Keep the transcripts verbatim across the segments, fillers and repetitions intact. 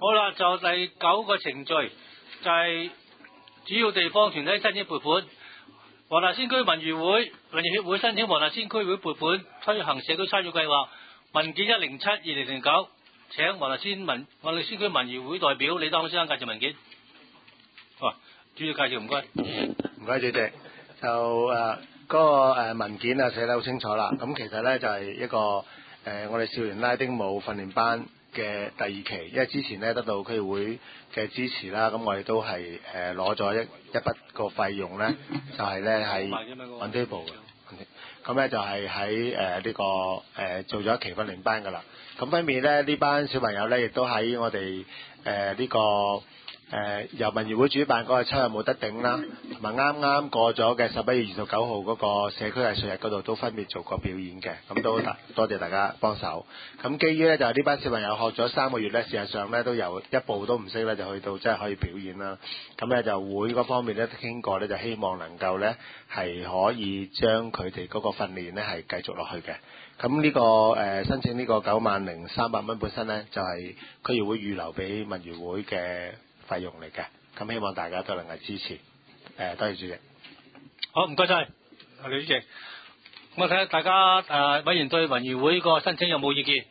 好啦，就第九個程序就係、是、主要地方團體申請撥款。黃大仙區文娛會、文娛協會申請黃大仙區會撥款推行社區參與計劃，文件一零七二零零九，請黃大仙文黃大仙區文娛會代表李當先生介紹文件。哇，主要介紹唔該。 唔該，主席。就誒嗰、呃那個誒文件啊寫得好清楚啦。咁其實咧就係、是、一個誒、呃、我哋少年拉丁舞訓練班嘅第二期，因為之前咧得到區議會嘅支持啦，咁我哋都係誒攞咗一一筆個費用咧，就係咧喺 on table 嘅，咁咧就係喺誒呢個誒、呃、做咗一期訓練班噶啦。咁分別咧呢班小朋友咧，亦都喺我哋誒呢個誒、呃、由文娛會主辦嗰個秋日冇得頂啦，同埋啱啱過咗嘅十一月二十九號嗰個社區藝術日嗰度都分別做過表演嘅，咁都多謝大家幫手。咁基於咧就係呢班小朋友學咗三個月咧，事實上咧都由一步都唔識咧，就去到即係可以表演啦。咁咧就會嗰方面咧傾過咧，就希望能夠咧係可以將佢哋嗰個訓練咧係繼續落去嘅。咁呢、這個誒、呃、申請呢個九萬零三百蚊本身咧，就係、是、區議會預留俾文娛會嘅費用嚟嘅。咁希望大家都能夠支持。誒、呃，多謝主席。 好，唔該晒，李主席。我睇下大家誒、呃、委員對文娛會個申請有冇意見？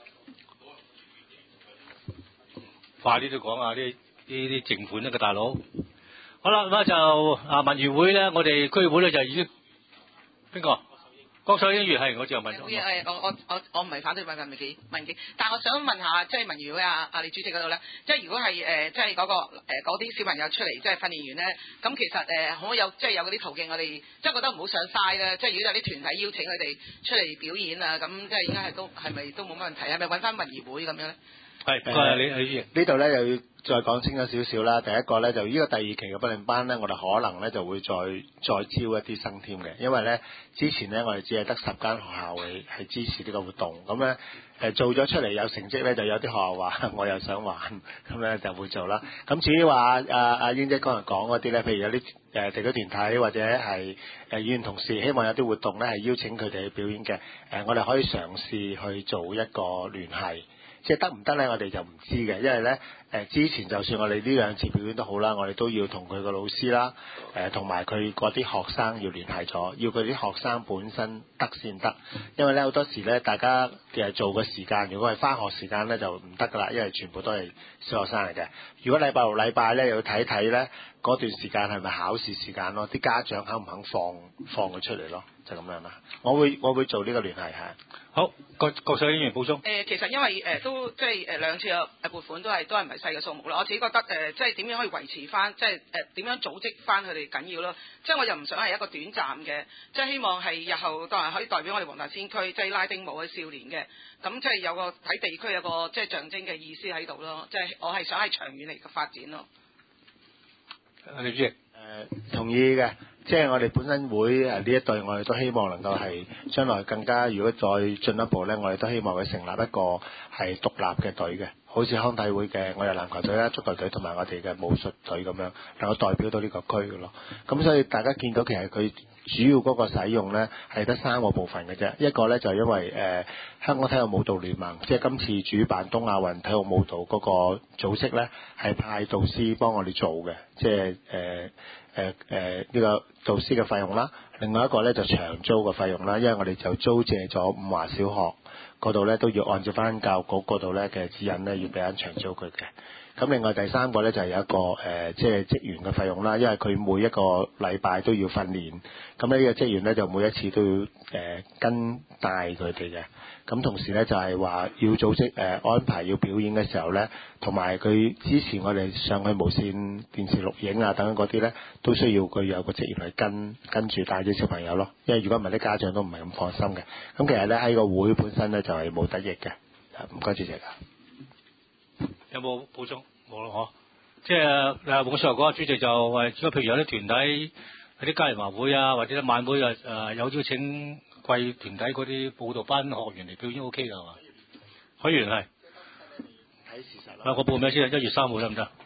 快啲都講啊！呢呢啲淨款一個大佬。好啦，咁啊就啊文娛會咧，我哋區議會咧就已經邊個？郭秀英議員係，我就問。 好嘅，我我我我唔係反對問文件文件，但係我想問下，即係文娛會啊啊李主席嗰度咧，即係如果係誒即係嗰個誒嗰啲小朋友出嚟即係訓練完咧，咁其實誒可唔可以有即係有嗰啲途徑，我哋即係覺得唔好上嘥啦。即係如果有啲團體邀請佢哋出嚟表演啊，咁即係應該係都係咪都冇乜問題？係咪揾翻文娛會咁樣咧？ 係，唔該你李主席。 呢度咧又要再講清楚少少啦。第一個咧就呢個第二期嘅訓練班咧，我哋可能咧就會再再招一啲生添嘅，因為咧之前咧我哋只係得十間學校係係支持呢個活動，咁咧誒做咗出嚟有成績咧，就有啲學校話我又想玩，咁咧就會做啦。咁至於話阿阿英姐剛才講嗰啲咧，譬如有啲誒地區團體或者係誒議員同事希望有啲活動咧係邀請佢哋去表演嘅，誒我哋可以嘗試去做一個聯繫。即係得唔得咧？我哋就唔知嘅，因為咧誒、呃、之前就算我哋呢兩次表演都好啦，我哋都要同佢個老師啦，誒同埋佢嗰啲學生要聯繫咗，要佢啲學生本身得先得，因為咧好多時咧大家嘅做嘅時間，如果係返學時間咧就唔得㗎啦，因為全部都係小學生嚟嘅。如果禮拜六禮拜咧要睇睇咧嗰段時間係咪考試時間咯，啲家長肯唔肯放放佢出嚟咯，就咁樣啦。我會我會做呢個聯繫嚇。 好，郭郭秀英議員補充。 誒、呃，其實因為誒、呃、都即係誒兩次嘅誒撥款都係都係唔係細嘅數目啦。我自己覺得誒、呃，即係點樣可以維持翻，即係誒點樣組織翻佢哋緊要咯。即係我又唔想係一個短暫嘅，即係希望係日後當然可以代表我哋黃大仙區，即係拉丁舞嘅少年嘅。咁即係有個喺地區有個即係象徵嘅意思喺度咯。即係我係想係長遠嚟嘅發展咯。 李主席。 誒、呃、同意嘅，即係我哋本身會誒呢一隊，我哋都希望能夠係將來更加，如果再進一步咧，我哋都希望佢成立一個係獨立嘅隊嘅，好似康體會嘅我哋籃球隊啦、足球隊同埋我哋嘅武術隊咁樣，能夠代表到呢個區嘅咯。咁所以大家見到其實佢主要嗰個使用咧係得三個部分嘅啫，一個咧就係因為誒、呃、香港體育舞蹈聯盟，即係今次主辦東亞運體育舞蹈嗰個組織咧，係派導師幫我哋做嘅，即係誒誒誒呢個導師嘅費用啦。另外一個咧就長租嘅費用啦，因為我哋就租借咗五華小學嗰度咧，都要按照翻教育局嗰度咧嘅指引咧，要俾人長租佢嘅。咁另外第三個咧就係、是、有一個誒、呃，即係職員嘅費用啦，因為佢每一個禮拜都要訓練，咁呢個職員咧就每一次都要誒、呃、跟帶佢哋嘅。咁同時咧就係、是、話要組織誒、呃、安排要表演嘅時候咧，同埋佢支持我哋上去無線電視錄影啊等等嗰啲咧，都需要佢有個職員去跟跟住帶啲小朋友咯。因為如果唔係啲家長都唔係咁放心嘅。咁其實咧喺個會本身咧就係、是、冇得益嘅。唔該主席啊。 有冇補充？冇咯，嗬。即係誒，黃少華講，主席就誒，如果譬如有啲團體，有啲嘉年華會啊，或者晚會啊，誒、呃、有邀請貴團體嗰啲報道班學員嚟表演 ，OK 㗎係嘛？許願係。睇事實啦。嗱，我報名先啊，一月三號得唔得？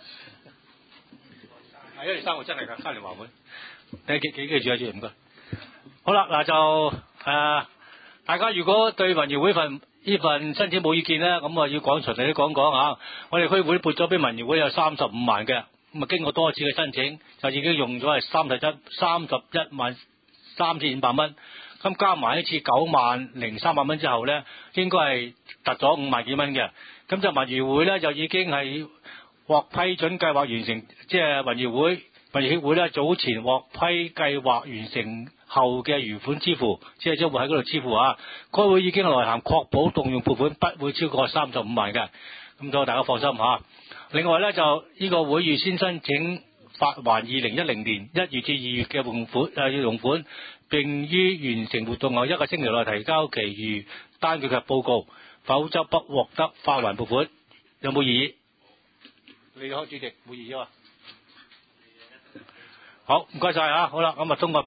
係一月三號真係㗎，嘉年華會。你記記記住啊，主席唔該。好啦，嗱就誒、呃，大家如果對文娛會份呢份申請冇意見咧，咁啊要講詳細啲講講啊。我哋區會撥咗俾民誼會有三十五萬嘅，咁啊經過多次嘅申請，就已經用咗係三十一三十一萬三千五百蚊。咁加埋一次九萬零三百蚊之後咧，應該係突咗五萬幾蚊嘅。咁就民誼會咧就已經係獲批准計劃完成，即係民誼會民誼協會咧早前獲批計劃完成後嘅餘款支付，即係將會喺嗰度支付啊。該會已經來函確保動用撥款不會超過三十五萬嘅，咁所以大家放心嚇。另外咧就呢個會預先申請發還二零一零年一月至二月嘅用款誒用款，並於完成活動後一個星期內提交其餘單據及報告，否則不獲得發還撥款。有冇異議？你好，主席冇異議啊？好，唔該晒嚇。好啦，咁啊通過。